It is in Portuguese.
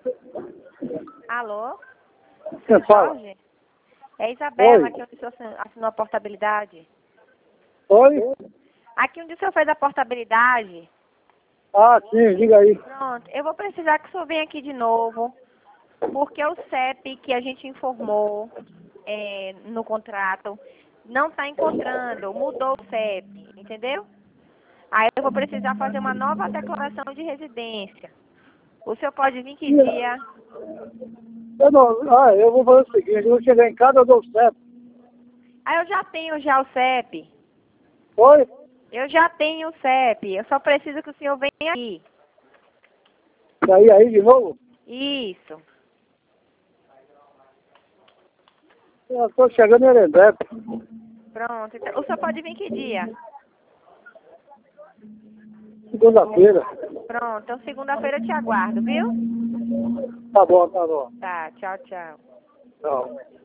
Alô? Quem fala? Jorge? É Isabela, Oi. aqui onde o senhor assinou a portabilidade. Oi? Aqui onde o senhor fez a portabilidade. Ah, sim, diga aí. Pronto, eu vou precisar que o senhor venha aqui de novo, porque o CEP que a gente informou no contrato não está encontrando, mudou o CEP, entendeu? Aí eu vou precisar fazer uma nova declaração de residência. O senhor pode vir que dia? Eu vou fazer o seguinte, eu vou chegar em casa, eu dou certo. Aí eu já tenho já o CEP. Oi? Eu já tenho o CEP. Eu só preciso que o senhor venha aqui. Aí de novo? Isso. Eu estou chegando em Arembepe. Pronto. Então, o senhor pode vir que dia? Segunda-feira. Pronto. Então, segunda-feira eu te aguardo, viu? Tá bom, tá bom. Tá. Tchau, tchau. Tchau.